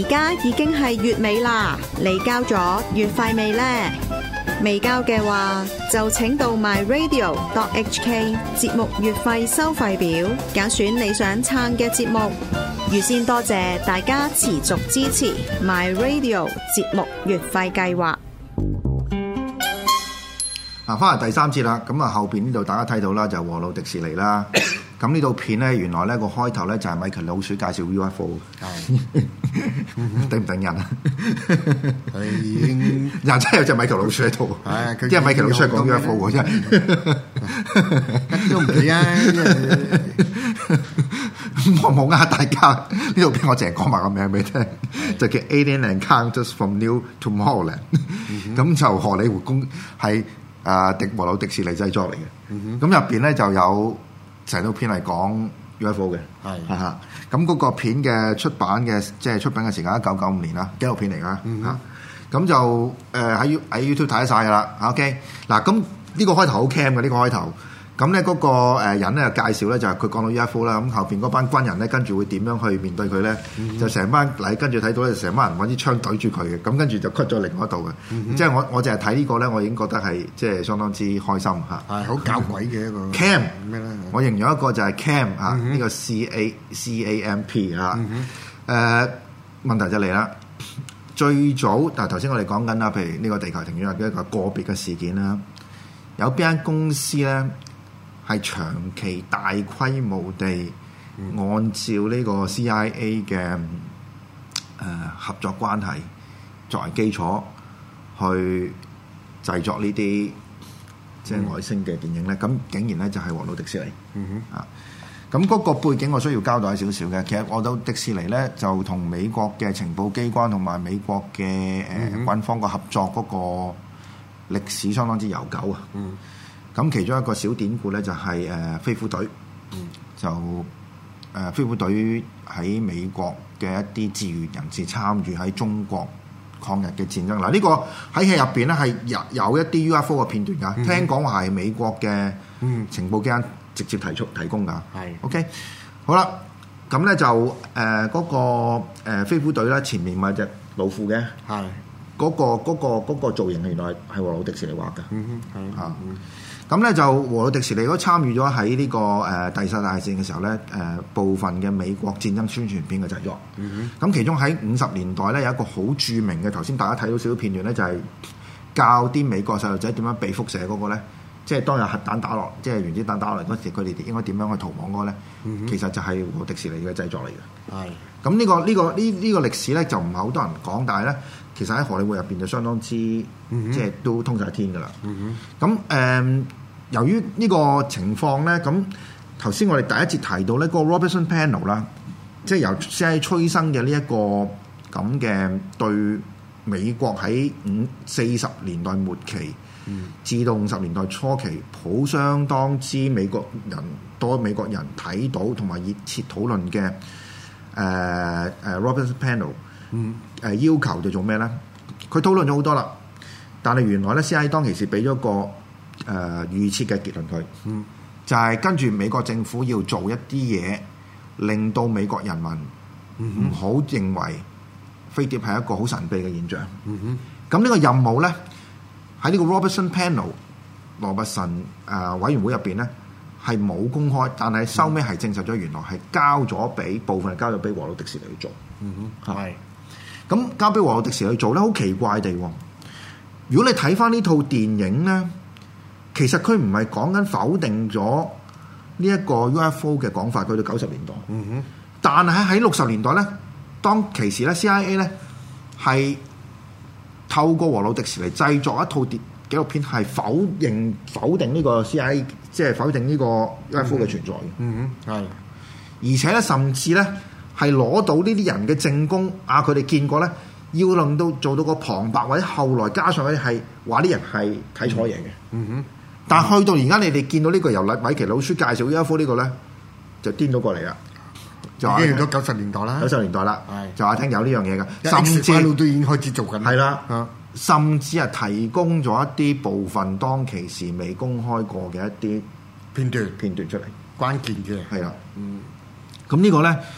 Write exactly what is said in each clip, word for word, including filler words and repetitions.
家已經係月尾啦，你交咗月費未呢？未交嘅話，就請到 my radio dot h k 節目月費收費表，揀選你想撐嘅節目。預先多謝大家持續支持 my radio 節目月費計劃。 嗱，翻嚟第三節啦，咁啊後邊呢度大家睇到啦，就和路迪士尼啦。咁呢套片咧，原來咧個開頭咧就係米奇老鼠介紹 U F O， 頂唔頂人啊？ 佢已經人真係有隻米奇老鼠喺度，即係米奇老鼠係講 U F O 喎，真係都唔理啊！ 我冇呃大家，呢套片我淨係講埋個名俾你聽，就叫 Alien Encounters from New Tomorrowland。咁就荷里活公係誒迪和路迪士尼製作嚟嘅，咁入邊咧就有。成套片係講 U F O 嘅，係係嚇。咁嗰個片嘅出版嘅即係出品嘅時間一九九五年啦，紀錄片嚟㗎嚇。咁、嗯嗯、就誒喺喺 YouTube 睇得晒㗎啦。OK，嗱咁呢個開頭好 cam 嘅呢個開頭。咁咧嗰個誒人咧就介紹咧就係佢講到 U F O 啦。咁後邊嗰班軍人咧跟住會點樣去面對佢咧？嗯、就成班嚟跟住睇到咧，成班人揾支槍對住佢嘅。咁跟住就 cut 咗另外一度嘅。嗯、即係我我淨係睇呢個咧，我已經覺得係即係相當之開心嚇。係好搞鬼嘅一個 cam 咩咧？ 我形容一個就係 cam 嚇、嗯，呢、呢個 C A C A M P 嚇。誒、嗯呃、問題就嚟啦。最早但係頭先我哋講緊啦，譬如呢個地球停轉嘅一個個別嘅事件啦，有邊間公司咧？係長期大規模地按照呢個 C I A 嘅誒、呃、合作關係作為基礎去製作呢啲即係外星嘅電影咧，咁、嗯、竟然咧就係和路迪士尼、嗯、啊！咁嗰個背景我需要交代少少嘅，其實和路迪士尼咧就同美國嘅情報機關同埋美國嘅誒、呃嗯、軍方個合作嗰個歷史相當之悠久啊！嗯咁其中一個小典故咧就係、是、誒、呃、飛虎隊，嗯、就誒、呃、飛虎隊喺美國嘅一啲志願人士參與喺中國抗日嘅戰爭。嗱、這、呢個喺戲入邊咧係有有一啲 U F O 嘅片段㗎，嗯、聽講話係美國嘅情報機關直接提出提供㗎。係、嗯、OK 好啦，咁咧就誒嗰、呃那個、呃、飛虎隊咧前面咪隻老虎嘅，係嗰、那個嗰、那個那個那個造型原來係和路迪士尼畫㗎。嗯哼，係啊。咁咧就和路迪士尼都參與咗喺呢個誒、呃、第三次大戰嘅時候咧，誒、呃、部分嘅美國戰爭宣傳片嘅製作。咁、嗯、哼其中喺五十年代咧有一個好著名嘅，頭先大家睇到少少片段咧，就係、是、教啲美國細路仔點樣避輻射嗰個咧，即係當有核彈打落，即係原子彈打落嚟嗰時，佢哋應該點樣去逃亡嗰個咧？嗯、哼其實就係和路迪士尼嘅製作嚟嘅。係咁呢個呢、這個呢呢、這個歷史咧就唔係好多人講，但係咧其實喺荷里活入邊就相當之、嗯、哼即係都通晒天㗎啦。咁誒、嗯。由於呢個情況咧，咁頭先我哋第一節提到咧，嗰、那個 Robertson Panel 啦，即係由 C I A 催生嘅呢一個咁嘅對美國喺五四十年代末期、嗯、至到五十年代初期，好相當之美國人多美國人睇到同埋熱切討論嘅誒誒 Robertson Panel，誒、嗯呃、要求就做咩咧？佢討論咗好多啦，但係原來咧 C I A 當其時俾咗個誒、呃、預設嘅結論佢，嗯、就係跟住美國政府要做一啲嘢，令到美國人民唔好認為飛碟係一個好神秘嘅現象。咁呢、嗯、哼個任務咧，喺呢個 Robertson Panel 羅拔臣誒、呃、委員會入邊咧係冇公開，但係收尾係證實咗原來係交咗俾部分係交咗俾和路迪士尼去做。嗯哼，係咁交俾和路迪士尼去做咧，好奇怪地喎！如果你睇翻呢套電影咧，其實佢唔係講緊否定咗呢一個 U F O 嘅講法，去到九十年代。嗯哼。但係喺六十年代咧，當其時咧 C I A 咧係透過和路迪士尼製作一套電紀錄片，係否認否定呢個 C I A， 即係否定呢個 U F O 嘅存在嘅。嗯哼。係。而且咧，甚至咧係攞到呢啲人嘅證供，啊，佢哋見過咧，要令到做到個旁白，或者後來加上佢係話啲人係睇錯嘢嘅。嗯哼。但係去到而家，你哋見到呢個由米奇老鼠介紹 U F O 呢個咧，就顛到過嚟啦。就已經去到九十年代啦，九十年代啦，係就話聽有呢樣嘢嘅，甚至都已經開始做緊。係啦，啊、甚至係提供咗一啲部分當其時未公開過嘅一啲片段片段出嚟，關鍵嘅係啦。嗯，咁呢個咧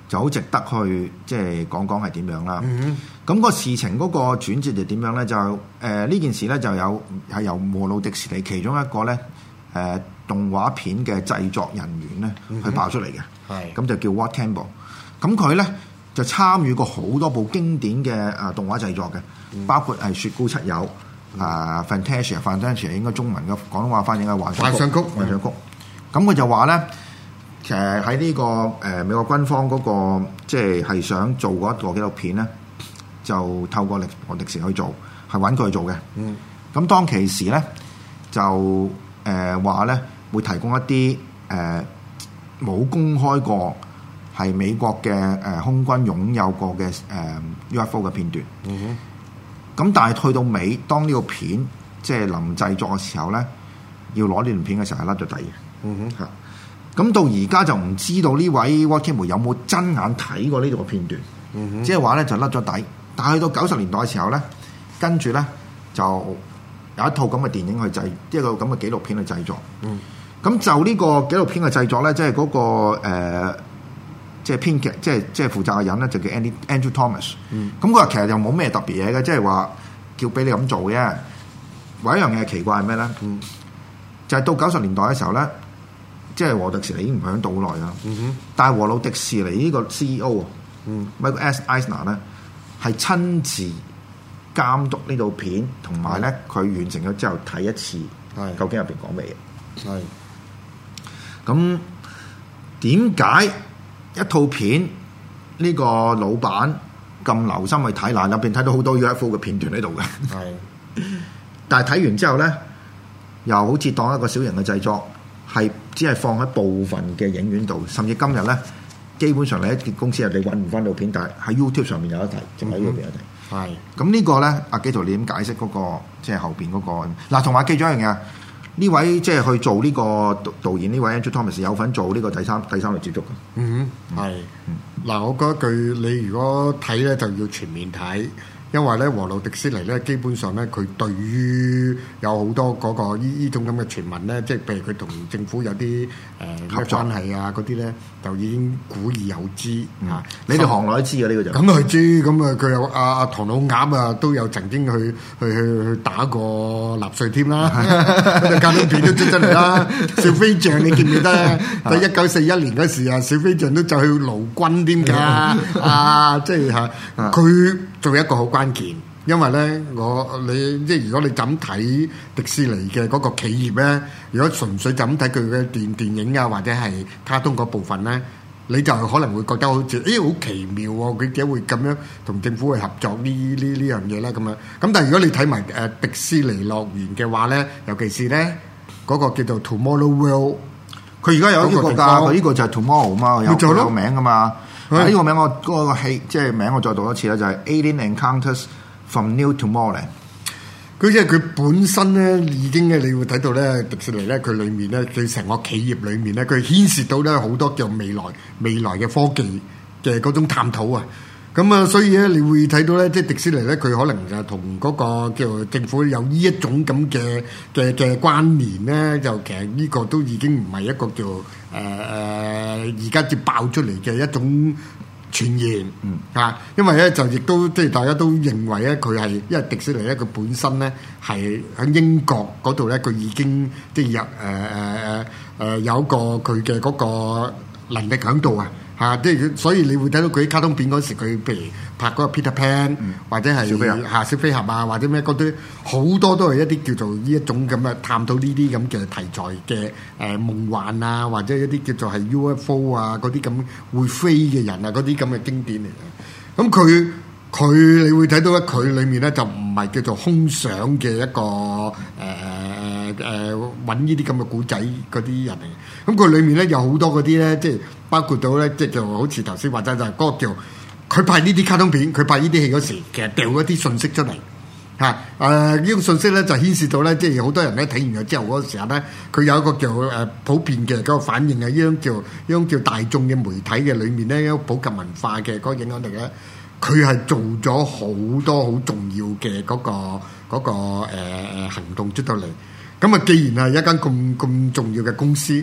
就好值得去即係講講係點樣啦。咁、 嗯、 個事情嗰個轉折就點樣咧？就誒呢、呃、件事咧就有係由和路迪士尼其中一個咧誒、呃、動畫片嘅製作人員咧、嗯、去爆出嚟嘅。係咁就叫 Walt Campbell。咁佢咧就參與過好多部經典嘅誒動畫製作嘅，嗯、包括係雪姑七友。啊、uh, ，Fantasia，Fantasia 應該中文嘅廣東話翻譯係幻想曲，幻想曲。咁佢就話咧，其實喺呢個誒、呃、美國軍方嗰、那個即係係想做嗰一個紀錄片咧，就透過力和迪士尼去做，係揾佢去做嘅。嗯。咁當其時咧，就誒話咧會提供一啲誒冇公開過係美國嘅誒、呃、空軍擁有過嘅誒、呃、U F O 嘅片段。嗯哼。咁但係去到尾，當呢個片即係臨製作嘅時候咧，要攞呢段片嘅時候係甩咗底嘅。嗯哼，嚇。咁到而家就唔知道呢位 Walt Campbell 有冇真眼睇過呢度嘅片段。嗯哼，即係話咧就甩咗底。但係去到九十年代嘅時候咧，跟住咧就有一套咁嘅電影去製，一個咁嘅紀錄片去製作。嗯。咁就呢個紀錄片嘅製作咧，即係嗰個、呃即係編劇，即係即係負責嘅人咧，就叫 Andy Andrew Thomas。嗯，咁佢話其實又冇咩特別嘢嘅，即係話叫俾你咁做嘅。唯一一樣嘢奇怪係咩咧？嗯，就係到九十年代嘅時候咧，即係和迪士尼已經唔響度好耐啦。嗯哼，但係和路迪士尼呢個 C E O 啊，嗯 Michael S. Eisner 咧係親自監督呢套片，同埋咧佢完成咗之後睇一次，係究竟入邊講咩嘢？係。咁點解？一套片呢、呢個老闆咁留心去睇，嗱入邊睇到好多 U F O 嘅片段喺度嘅。係，但係睇完之後咧，又好似當一個小型嘅製作，係只係放喺部分嘅影院度，甚至今日咧，基本上你一間公司你揾唔翻到片，但係喺 YouTube 上面有得睇，淨喺呢邊有得睇。係、嗯，咁呢個咧，阿基圖你點解釋嗰、嗰個即係後邊嗰、嗰個？嗱，同埋記咗一樣嘢。呢位即係去做呢個導演，呢位 Andrew Thomas 有份做呢個第三第三類接觸嘅。嗯哼，係。嗱、嗯，我覺得佢你如果睇咧就要全面睇，因為咧和路迪士尼咧基本上咧佢對於有好多嗰、嗰個呢呢種咁嘅傳聞咧，即係譬如佢同政府有啲誒合作關係啊嗰啲咧，就已經古已有之嚇。嗯、你哋行內都知嘅呢、呢個就。咁佢知，咁啊佢有阿阿唐老鴨啊都有曾經去去去去打過納粹添啦，卡通片都出出嚟啦。小飛象你記唔記得？喺一九四一年嗰時啊，小飛象都就去勞軍添㗎。啊，即係嚇佢。做一個好關鍵，因為咧，我你即係如果你就咁睇迪士尼嘅嗰個企業咧，如果純粹就咁睇佢嘅電電影啊，或者係卡通嗰部分咧，你就可能會覺得好似誒好奇妙喎，佢點解會咁樣同政府去合作呢呢呢樣嘢咧咁樣？咁但係如果你睇埋誒迪士尼樂園嘅話咧，尤其是咧嗰個叫做 Tomorrow World， 佢而家有一個㗎，佢呢個就係 Tomorrow 嘛，有有個名㗎嘛。呢、嗯、個名我嗰、嗰個戲即係名我再讀一次啦，就係、是、Alien Encounters from New Tomorrowland。佢即係佢本身咧已經咧，你會睇到咧迪士尼咧佢裏面咧，佢成個企業裏面咧，佢牽涉到咧好多叫未來未來嘅科技嘅嗰種探討啊。咁啊，所以咧你會睇到咧，即係迪士尼咧，佢可能就同嗰個叫政府有呢一種咁嘅嘅嘅關聯咧，就其實呢個都已經唔係一個叫誒誒而家接爆出嚟嘅一種傳言，嗯啊，因為咧就亦都即係大家都認為咧佢係因為迪士尼咧佢本身咧係喺英國嗰度咧，佢已經即係入誒誒誒誒有一個佢嘅嗰個能力喺度啊。嚇！即係所以你會睇到佢啲卡通片嗰時，佢譬如拍嗰個 Peter Pan，嗯、或者係嚇小飛俠啊，或者咩嗰啲好多都係一啲叫做呢一種咁嘅探討呢啲咁嘅題材嘅誒、呃、夢幻啊，或者一啲叫做係 U F O 啊嗰啲咁會飛嘅人啊嗰啲咁嘅經典嚟嘅。咁佢佢你會睇到咧，佢裡面咧就唔係叫做空想嘅一個誒誒誒揾呢啲咁嘅古仔嗰啲人嚟。咁佢裡面咧有好多嗰啲咧，即係。包括到咧，即係就好似頭先話齋就係嗰個叫佢拍呢啲卡通片，佢拍呢啲戲嗰時，其實掉一啲信息出嚟嚇。誒呢種信息咧就顯示到咧，即係好多人咧睇完咗之後嗰個時候咧，佢有一個叫誒普遍嘅嗰個反應啊，呢種叫呢種叫大眾嘅媒體嘅裡面咧，一種普及文化嘅嗰個影響力咧，佢係做咗好多好重要嘅嗰個嗰個誒誒行動出到嚟。咁啊，既然係一間咁咁重要嘅公司。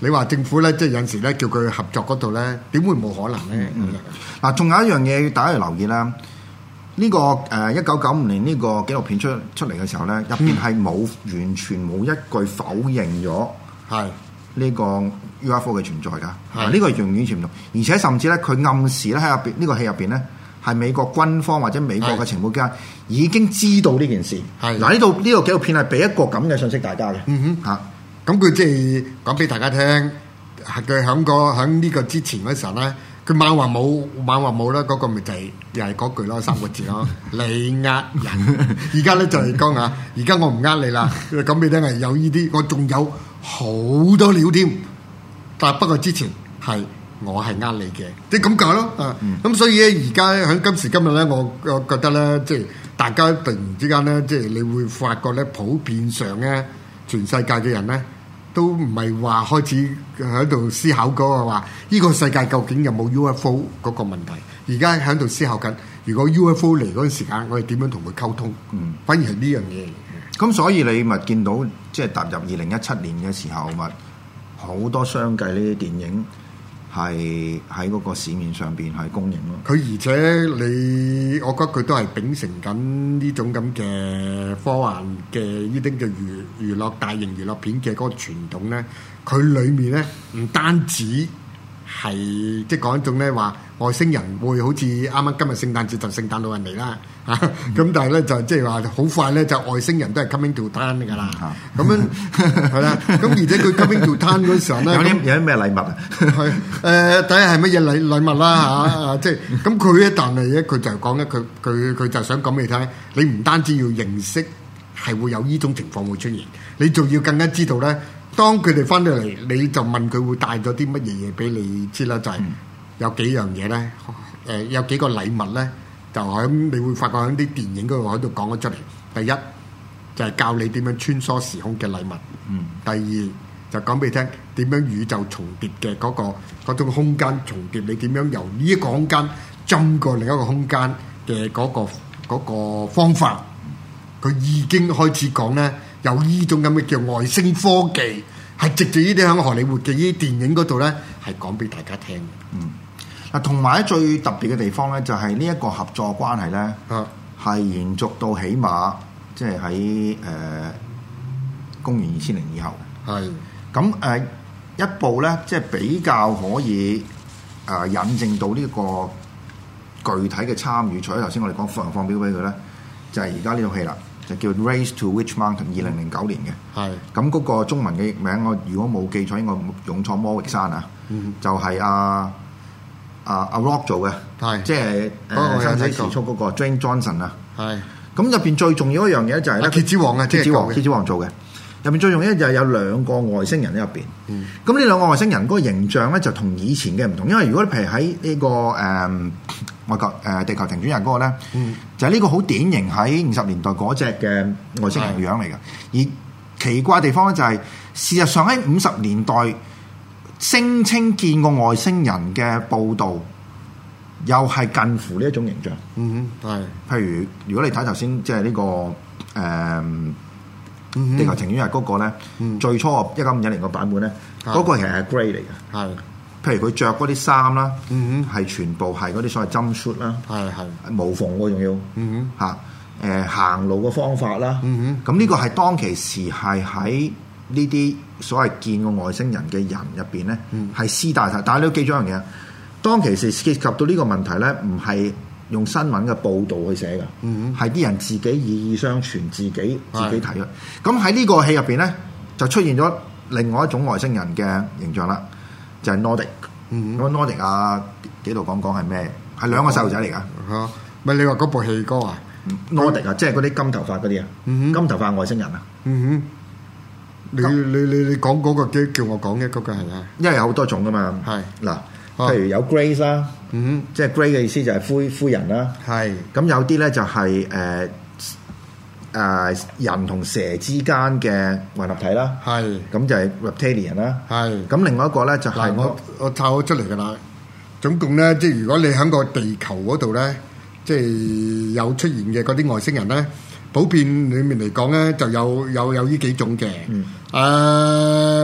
你話政府咧，即係有陣時咧叫佢合作嗰度咧，點會冇可能咧？ 嗱、嗯，仲、嗯、有一樣嘢大家要留意啦。呢、這個誒一九九五年呢個紀錄片出出嚟嘅時候咧，入邊係冇完全冇一句否認咗係呢個 U F O 嘅存在㗎。係呢個係完全唔同，而且甚至咧佢暗示咧喺入邊呢個戲入邊咧係美國軍方或者美國嘅情報家已經知道呢件事。係嗱，呢度呢個紀錄片係俾一個咁嘅信息大家嘅。嗯哼嚇。咁佢即係講俾大家聽，係佢喺個喺呢個之前嗰時候咧，佢猛話冇，猛話冇啦，嗰、那個咪就係、是、又係嗰句咯，三個字咯，你呃人。而家咧就係講啊，而家我唔呃你啦，講俾你聽係有呢啲，我仲有好多料添。但係不過之前係我係呃你嘅，即係咁講咯。啊，咁、嗯、所以咧，而家喺今時今日咧，我我覺得咧，即係大家突然之間咧，即係你會發覺咧，普遍上咧，全世界嘅人咧。都唔係話開始喺度思考嗰個話，呢個世界究竟有冇 U F O 嗰個問題？而家喺度思考緊，如果 U F O 嚟嗰陣時間，我哋點樣同佢溝通？嗯，反而係呢樣嘢。 咁所以你咪見到，即係踏入二零一七年嘅時候，咪好多相繼呢啲電影係喺嗰個市面上邊係公映咯。 佢而且你，我覺得佢都係秉承緊呢種咁嘅科幻嘅呢啲嘅娛娛樂大型娛樂片嘅嗰個傳統咧。佢裡面咧唔單止係即係講一種咧話外星人會好似啱啱今日聖誕節就聖誕老人嚟啦嚇，咁、嗯、但係咧就即係話好快咧就外星人都係 coming to town 㗎啦，咁、嗯、樣係啦。咁而且佢 coming to town 嗰時候咧， 有啲有啲咩禮物啊？ 係誒，睇下係乜嘢禮禮物啦嚇，即係咁佢咧，但係咧佢就講咧，佢佢佢就想講俾你聽，你唔單止要認識係會有呢種情況會出現，你仲要更加知道咧。當佢哋翻到嚟，你就問佢會帶咗啲乜嘢嘢俾你知啦，就係、是、有幾樣嘢咧，誒、呃、有幾個禮物咧，就喺你會發覺喺啲電影嗰度喺度講咗出嚟。第一就係、是、教你點樣穿梭時空嘅禮物，嗯。第二就講俾你聽點樣宇宙重疊嘅嗰、那個嗰種空間重疊，你點樣由呢一個空間浸過另一個空間嘅嗰、那個那個方法，佢已經開始講咧。有呢種咁嘅叫外星科技，係藉住呢啲喺荷里活嘅呢啲電影嗰度咧，係講俾大家聽嘅。 嗯，嗱，同埋最特別嘅地方咧，就係呢一個合作關係咧，係、啊、延續到起碼即係喺誒公元二千年以後。係咁誒一部咧，即、就、係、是、比較可以誒、呃、引證到呢個具體嘅參與。除咗頭先我哋講放放表俾佢咧，就係而家呢套戲啦。就叫 Race to Witch Mountain， 二零零九年嘅。係咁嗰個中文嘅譯名，我如果冇記錯，應該勇闖魔域山啊。嗯、就係阿阿阿 Rock 做嘅，係即係誒生死時速嗰個 Dwayne Johnson 啊。係咁入邊最重要一樣嘢就係咧， 蠍子王啊， 蠍子王，蠍子王做嘅。入邊最重要就係有兩個外星人喺入邊。咁呢、嗯、兩個外星人嗰個形象咧，就同以前嘅唔同，因為如果你譬如喺呢、這個誒。嗯外國誒地球停轉人嗰個咧，嗯、就係呢個好典型喺五十年代嗰隻嘅外星人嘅樣嚟嘅。而奇怪地方咧就係、是，事實上喺五十年代聲稱見過外星人嘅報導，又係近乎呢一種形象。嗯哼，係。譬如如果你睇頭先即係呢個誒、嗯嗯、地球停轉日嗰個咧，嗯、最初一九五一年個版本咧，嗰、那個其實係 grey 嚟嘅。係。譬如佢着嗰啲衫啦，係、嗯、全部係嗰啲所謂 jumpsuit 啦，係係無縫喎，仲要嚇誒、嗯呃、行路嘅方法啦。咁呢、嗯、個係當其時係喺呢啲所謂見過外星人嘅人入邊咧，係私大曬。但係你要記住一樣嘢，當其時涉及到呢個問題咧，唔係用新聞嘅報導去寫㗎，係啲、嗯、人自己以意相傳，自己自己睇嘅。咁喺呢個戲入邊咧，就出現咗另外一種外星人嘅形象啦。就係 Nordic，咁 Nordic 啊幾度講講係咩？係兩個細路仔嚟㗎嚇， 咪你話嗰部戲歌啊 ？Nordic 啊，即係嗰啲金頭髮嗰啲啊，金頭髮外星人啊。嗯哼， 你你你你講嗰個叫叫我講嘅嗰個係啊？ 因為有好多種㗎嘛。係嗱，譬如有 Grace 啦，嗯哼，即係 Grace 嘅意思就係灰灰人啦。係咁有啲咧就係誒。誒、呃、人同蛇之間嘅混合體啦，係咁就係 reptilian 啦，係咁另外一個咧就係、是、 我我抄咗出嚟㗎啦。總共咧，即係如果你喺個地球嗰度咧，即係有出現嘅嗰啲外星人咧，普遍裡面嚟講咧，就有有有呢幾種嘅。嗯，誒、呃、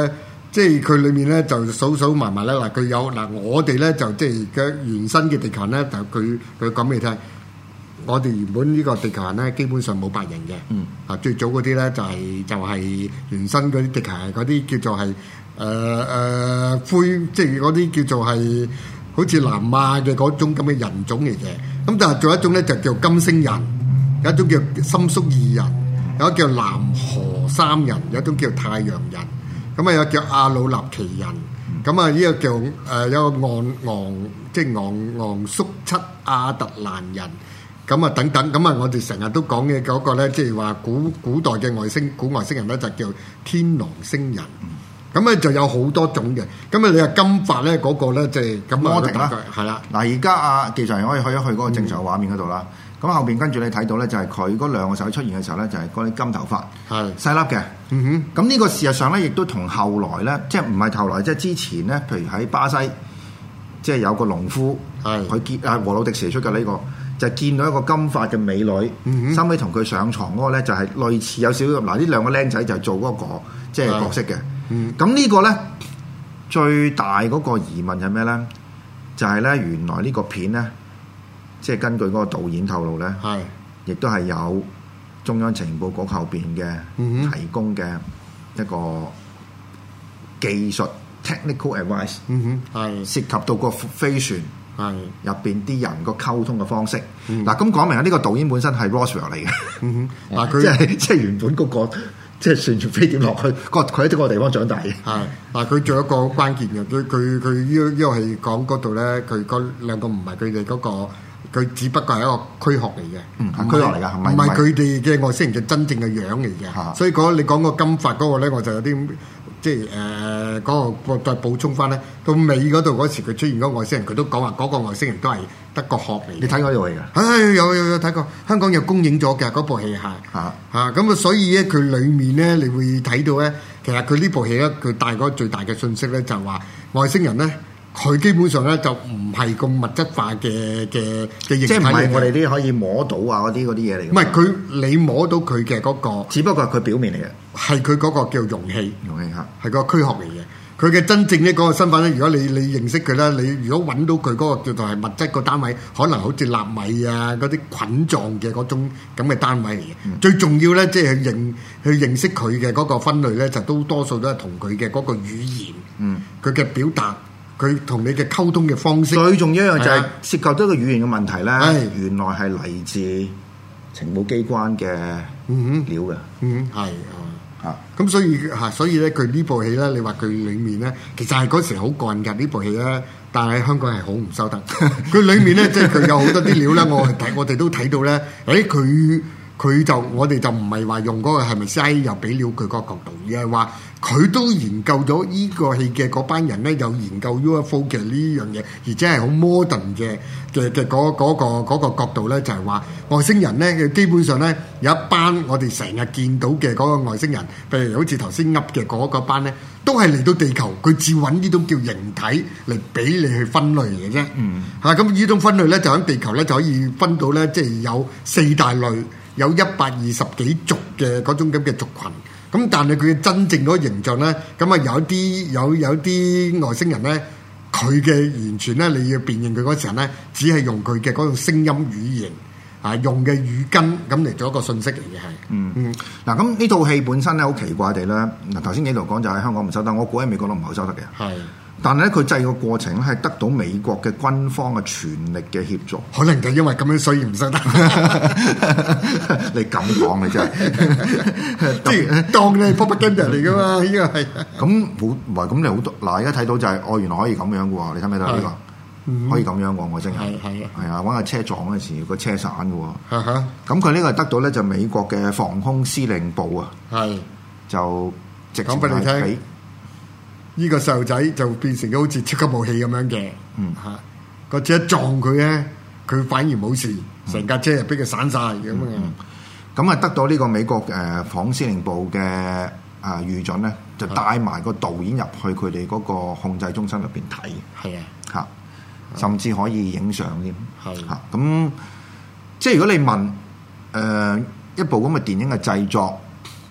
即係佢裏面咧就數數埋埋咧嗱，佢有嗱我哋咧就即係嘅原生嘅地球人咧，就佢佢講俾你聽，我哋原本呢個地球人咧基本上冇白人嘅， 嗯啊最早嗰啲咧就係、就係、原生嗰啲地球人嗰啲叫做係誒誒灰，即係嗰啲叫做係好似南亞嘅嗰種咁嘅人種嚟嘅，咁但係仲有一種咧就叫金星人，有一種叫參宿二人，有一個叫南河三人，有一種叫太陽人。咁啊有叫阿魯納奇人，咁啊呢個叫誒、呃、有個昂昂即係昂昂宿七亞特蘭人，咁啊等等，咁啊我哋成日都講嘅嗰個咧，即係話古古代嘅外星古外星人咧就叫天狼星人，咁咧就有好多種嘅，咁啊你話金髮咧嗰個咧即係咁啊， 摩迪啦， 係啦， 嗱而家啊技術人可以去一去嗰個正常嘅畫面嗰度啦。咁、嗯、後邊跟住你睇到咧，就係佢嗰兩個手出現嘅時候咧，就係嗰啲金頭髮，係細粒嘅。嗯哼。咁呢個事實上咧，亦都同後來咧，即係唔係後來，即係之前咧，譬如喺巴西，即係有個農夫，係佢見啊和魯迪蛇出嘅呢、這個，就係見到一個金髮嘅美女，嗯收尾同佢上床嗰個咧，就係類似有少少嗱，呢兩個僆仔就係做嗰、那個即係角色嘅。嗯。咁呢個咧最大嗰個疑問係咩咧？就係、是、咧原來呢個片咧。即係根據嗰個導演透露咧，係亦都係有中央情報局後邊嘅提供嘅一個技術 technical advice，嗯哼，係涉及到個飛船係入邊啲人個溝通嘅方式。嗱咁講明啊，呢個導演本身係 Roswell 嚟嘅，嗯哼，嗱佢即係即係原本嗰個即係旋轉飛碟落去，個佢喺呢個地方長大嘅。係嗱，佢仲有一個關鍵嘅，佢佢佢呢呢個係講嗰度咧，佢嗰兩個唔係佢哋嗰個。佢只不過係一個軀殼嚟嘅，嗯，軀殼嚟㗎，唔係佢哋嘅外星人嘅真正嘅樣嚟嘅，啊、所以講你講個金髮嗰個咧，我就有啲即係誒嗰個再補充翻咧，到尾嗰度嗰時佢出現嗰個外星人，佢都講話嗰個外星人都係得個殼嚟。你睇過呢部戲㗎？唉、哎，有有有睇過，香港有公映咗嘅嗰部戲係嚇嚇，咁啊，所以咧佢裡面咧，你會睇到咧，其實佢呢部戲咧，佢帶嗰最大嘅信息咧，就係話外星人咧。佢基本上咧就唔係咁物質化嘅嘅嘅形體，即係唔係我哋啲可以摸到啊嗰啲嗰啲嘢嚟嘅。唔係佢你摸到佢嘅嗰個，只不過係佢表面嚟嘅，係佢嗰個叫容器，容器嚇，係個軀殼嚟嘅。佢嘅真正咧嗰個身份咧，如果你你認識佢咧，你如果揾到佢嗰個叫做係物質個單位，可能好似納米啊嗰啲菌狀嘅嗰種咁嘅單位嚟嘅。嗯、最重要咧，即係去認去認識佢嘅嗰個分類咧，就都多數都係同佢嘅嗰個語言，嗯，佢嘅表達。佢同你嘅溝通嘅方式，最重要一樣就係涉及到一個語言嘅問題咧。係原來係嚟自情報機關嘅料嘅。嗯，係啊。咁所以嚇，所以咧佢呢部戲咧，你話佢裡面咧，其實係嗰時好幹㗎呢部戲咧，但係香港係好唔收得。佢裡面咧，即係佢有好多啲料咧，我係睇，我哋都睇到咧。誒，佢佢就我哋就唔係話用嗰個係咪 C I A 又俾料佢嗰個角度，而係話。佢都研究咗依個戲嘅嗰班人咧，有研究 U F O 嘅呢樣嘢，而且係好 modern 嘅嘅嘅嗰嗰個嗰個角度咧，就係話外星人咧，佢基本上咧有一班我哋成日見到嘅嗰個外星人，譬如好似頭先噏嘅嗰個班咧，都係嚟到地球，佢只揾呢種叫形體嚟俾你去分類嘅啫。嗯，嚇咁呢種分類咧，就喺地球咧就可以分到咧，即係有四大類，有一百二十幾族嘅嗰種咁嘅族群。咁但係佢嘅真正嗰個形象咧，咁啊有啲有有啲外星人咧，佢嘅完全咧，你要辨認佢嗰時候咧，只係用佢嘅嗰種聲音語言啊，用嘅語根咁嚟做一個信息嚟嘅係。嗯嗯。嗱咁呢套戲本身咧好奇怪地咧，嗱頭先幾度講就喺香港唔收得，我估喺美國都唔好收得嘅。係。但係咧，佢製個過程咧係得到美國嘅軍方嘅全力嘅協助。可能就因為咁樣，所以唔收得。你咁講你真係，即係當你係 propaganda 嚟噶嘛？呢個係。咁好，唔係咁你好多嗱，而家睇到就係、是，哦原來可以咁樣嘅喎，你睇唔睇到呢個？嗯、可以咁樣喎，我真係。係係係啊，揾架車撞嗰時，個車散嘅喎。咁佢呢個係得到咧，就美國嘅防空司令部啊。係。就直接係俾。呢個細路仔就變成咗好似超級武器咁樣嘅，嗯嚇，個車一撞佢咧，佢反而冇事，成架車就俾佢散晒咁樣。咁啊、嗯，得到呢個美國誒防空司令部嘅啊預準咧，就帶埋個導演入去佢哋嗰個控制中心入邊睇。係啊，嚇，甚至可以影相添。係嚇，咁即係如果你問誒、呃、一部咁嘅電影嘅製作，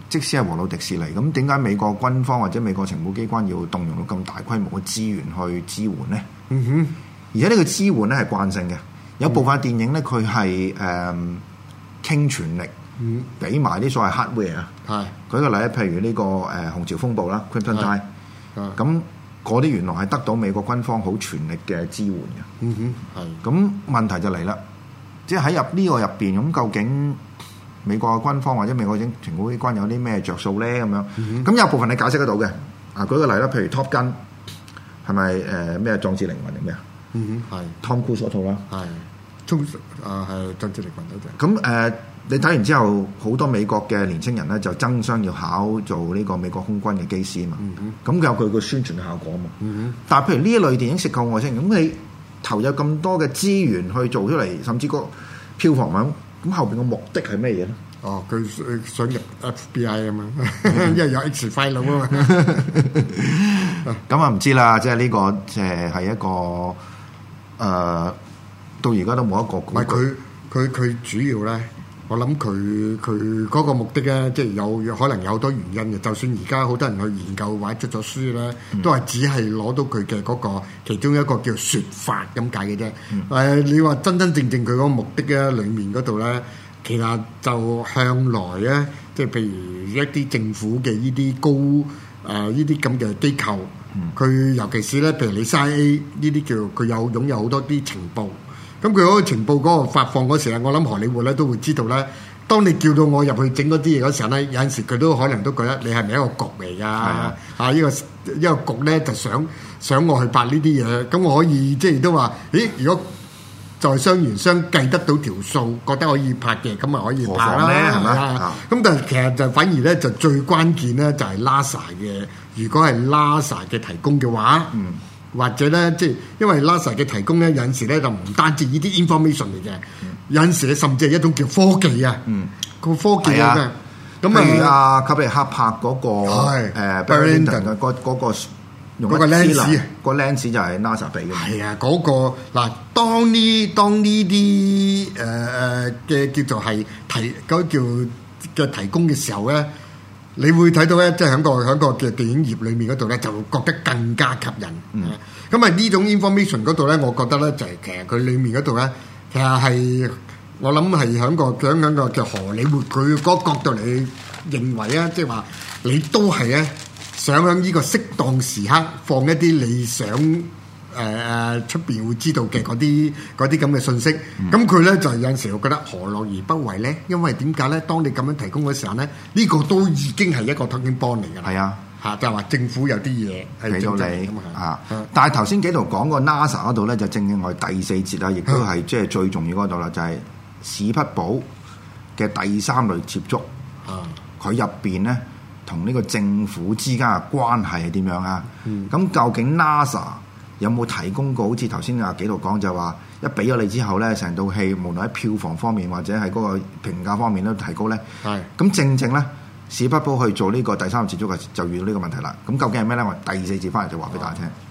即使係和路迪士尼，咁點解美國軍方或者美國情報機關要動用到咁大規模嘅資源去支援咧？ 嗯哼， 而且呢個支援咧係慣性嘅，有部分電影咧佢係誒傾全力，俾埋啲所謂 hardware 啊。係舉個例，譬如呢個誒紅潮風暴啦 ，Crimson Tide，咁嗰啲原來係得到美國軍方好全力嘅支援嘅。 嗯哼，係。 咁問題就嚟啦，即係喺入呢個入邊，咁究竟美國嘅軍方或者美國情報機關有啲咩着數咧？咁樣，咁、嗯、有部分你解釋得到嘅。啊，舉個例啦，譬如 Top Gun 係咪誒咩壯志凌雲定咩啊？ 嗯哼，係 Tom Cruise 嗰套啦，係忠啊係壯志凌雲嗰隻。 咁誒、呃，你睇完之後，好多美國嘅年青人咧就爭相要考做呢個美國空軍嘅機師啊嘛。咁、嗯、有佢個宣傳效果啊嘛。嗯、但係譬如呢一類電影涉及外星人，咁你投入咁多嘅資源去做出嚟，甚至個票房咁。咁後邊嘅目的係咩嘢咧？ 哦，佢想入 F B I 啊嘛，因為有 X file 啊嘛。 咁啊唔知啦，即係呢個即係係一個誒、呃，到而家都冇一個。唔係佢佢佢主要咧，我諗佢佢嗰個目的咧，即係有有可能有好多原因嘅。就算而家好多人去研究或者出咗書咧，嗯、都係只係攞到佢嘅嗰個其中一個叫説法咁解嘅啫。誒、嗯呃，你話真真正正佢嗰個目的咧，裡面嗰度咧，其實就向來咧，即係譬如一啲政府嘅呢啲高誒呢啲咁嘅機構，佢、嗯、尤其是咧，譬如你 C I A 呢啲叫佢有擁有好多啲情報。咁佢嗰個情報嗰個發放嗰時候，我諗荷里活咧都會知道咧。當你叫到我入去整嗰啲嘢嗰時候咧，有陣時佢都可能都覺得你係咪一個局嚟㗎？啊，啊，呢個一個局咧就想想我去拍呢啲嘢，咁我可以即係都話，咦？如果在商言商計得到條數，覺得可以拍嘅，咁咪可以拍啦，係咪？咁但係其實就反而咧就最關鍵咧就係 NASA 嘅，如果係 NASA 嘅提供嘅話。嗯或者咧，即係因為 NASA 嘅提供咧，有陣時咧就唔單止呢啲 information 嚟嘅，嗯、有陣時咧甚至係一種叫科技啊，嗯，個科技啊，咁譬如阿卡比克拍嗰個誒 Barry Lyndon 嘅嗰嗰個用嗰個 lens，個 lens 就係 NASA 俾嘅。 係啊，嗰、嗰個嗱，當呢當呢啲誒誒嘅叫做係提嗰叫嘅提供嘅時候咧。你會睇到咧，即係喺個喺個嘅電影業裏面嗰度咧，就覺得更加吸引。嗯，咁啊呢種 information 嗰度咧，我覺得咧就係其實佢裏面嗰度咧，其實係我諗係喺個喺喺個嘅荷里活佢嗰個角度嚟認為啊，即係話你都係咧想喺呢個適當時刻放一啲你想誒誒出邊會知道嘅嗰啲嗰啲咁嘅信息，咁佢咧就有陣時會覺得何樂而不為咧？因為點解咧？當你咁樣提供嘅時候咧，呢、這個都已經係一個 talking point 嚟㗎啦。係啊，嚇就係話政府有啲嘢係做你啊。但係頭先幾度講個 NASA 嗰度咧，就正正我哋第四節啊，亦都係即係最重要嗰度啦，就係、是、史匹堡嘅第三類接觸。啊，佢入邊咧同呢個政府之間嘅關係係點樣啊？咁、嗯、究竟 NASA有冇提供過好似頭先阿紀陶講就話一俾咗你之後咧，成套戲無論喺票房方面或者係嗰個評價方面都提高咧。係咁是正正咧，史匹堡去做呢個第三個接觸嘅就遇到呢個問題啦。咁究竟係咩咧？我第四節翻嚟就話俾大家聽。